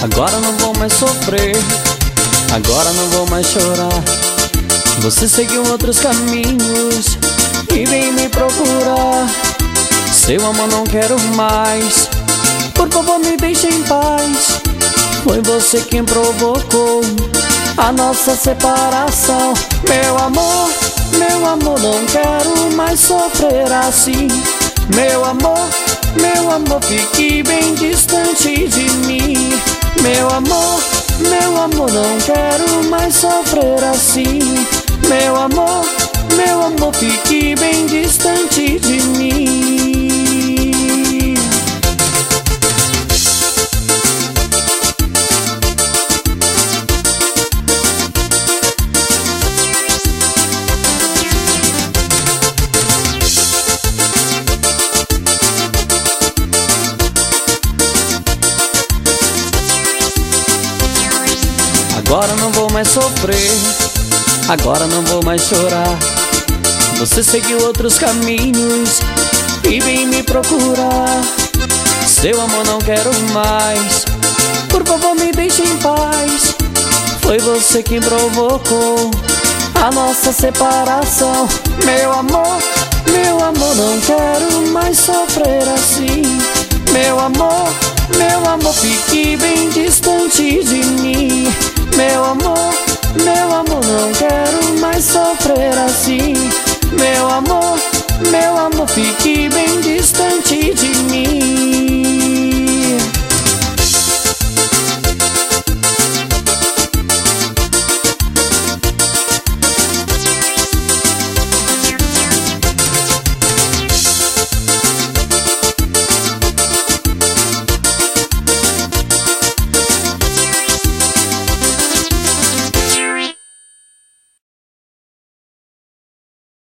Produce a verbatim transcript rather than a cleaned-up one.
Agora não vou mais sofrer, agora não vou mais chorar. Você seguiu outros caminhos e vem me procurar. Seu amor não quero mais, por favor me deixe em paz. Foi você quem provocou a nossa separação. Meu amor, meu amor, não quero mais sofrer assim. Meu amor, meu amor, fique bem distante de mim. Meu amor, meu amor, não quero mais sofrer assim. Meu amor, meu amor, fique bem distante de mim. Agora não vou mais sofrer, agora não vou mais chorar. Você seguiu outros caminhos e vem me procurar. Seu amor não quero mais, por favor me deixe em paz. Foi você quem provocou a nossa separação. Meu amor, meu amor, não quero mais sofrer assim. Meu amor, meu amor, fique bem distante de mim. Meu amor, meu amor, não quero mais sofrer assim.